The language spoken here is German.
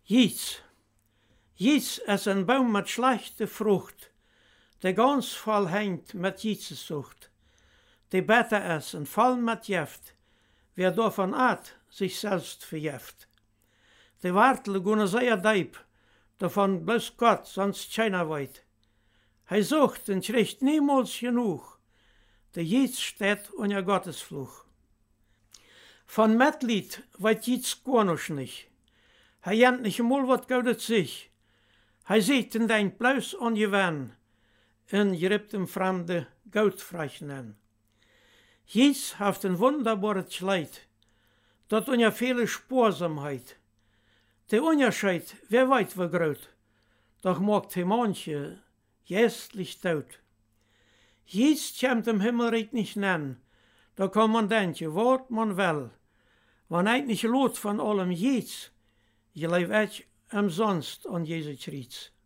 Jiets. Jiets is een boom met slechte Frucht, der ganz voll hängt mit Jietsesucht. Die beter is en voll mit Gift, wer davon at, sich selbst verjeft. Die Wartel gunnen sehr deep, davon bloß Gott, sonst keiner weit. Hij sucht en kriegt niemals genug, der Jiets steht unter Gottesfluch. Von Mitleid weit Jiets gar noch nicht. Hij jent nicht einmal wat goudet sich. Hij sieht en denkt bloß an gewen, en gript hem fremde Goudfrechen an. Jiets heeft een wunderbares Kleid, dat unja viele Sparsamkeit. Der Unterschied, wer weit wie groot, doch macht he manche jästlich tot. Jiets kämt im Himmelreich nicht nennen, da kann man denken, wat man will. Wann eigentlich lot von allem Jiets, je leef echt umsonst an Jesu Christus.